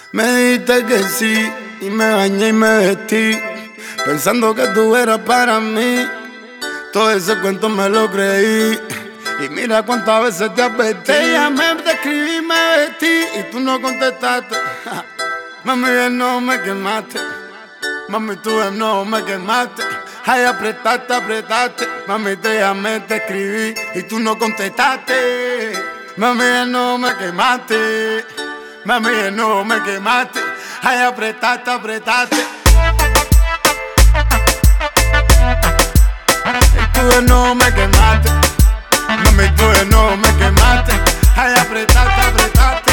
Me dijiste que sí y me bañé y me vestí, pensando que tú eras para mí. Todo ese cuento me lo creí y mira cuántas veces te advertí. Te llamé, te escribí, me vestí y tú no contestaste. Mami, no me quemaste. Mami, tú no me quemaste. Ay, apretaste, apretaste. Mami, te llamé, te escribí y tú no contestaste. Mami, no me quemaste. Mami, no me quemaste. Ay, apretaste, apretaste. Y tú no me quemaste. Mami, tú no me quemaste. Ay, apretaste, apretaste.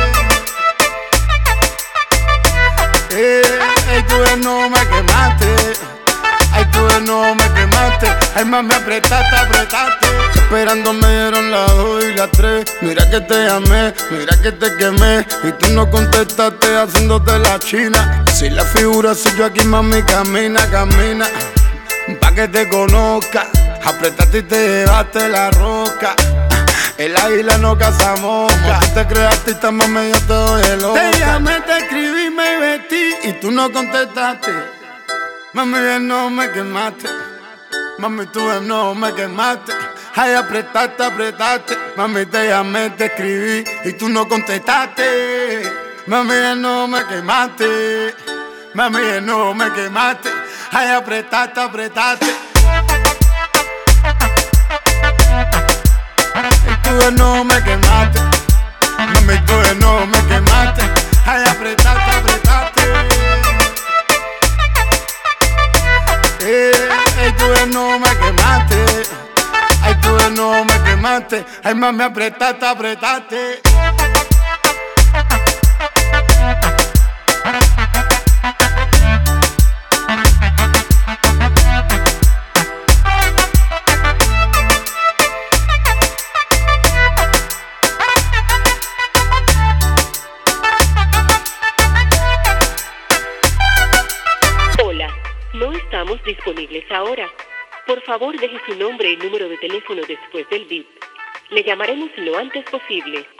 Ay, tú no me quemaste. Ay, tú no me quemaste. Ay, mami, apretaste, apretaste. Esperando me dieron las 2 y las 3. Mira que te llamé, mira que te quemé y tú no contestaste haciéndote la china. Si la figura soy yo aquí, mami, camina, camina pa' que te conozca. Apretaste y te llevaste la roca. El águila no caza mosca. Tú te creas artista, mami, yo te doy el oca. Te llamé, te escribí, me vestí y tú no contestaste. Mami, no me quemaste. Mami, tú no me quemaste. Ay, apretaste, apretaste. Mami, te llamé, te escribí y tú no contestaste. Mami, no me quemaste. Mami, no me quemaste. Ay, apretaste, apretaste. Y tú no me quemaste. Mami, tú no me quemaste. Ay, apretaste, apretaste. Ay, tú no me quemaste. Ay, tú no me quemaste. Ay, mami, apretaste, apretaste. Hola, no estamos disponibles ahora. Por favor, deje su nombre y número de teléfono después del bip. Le llamaremos lo antes posible.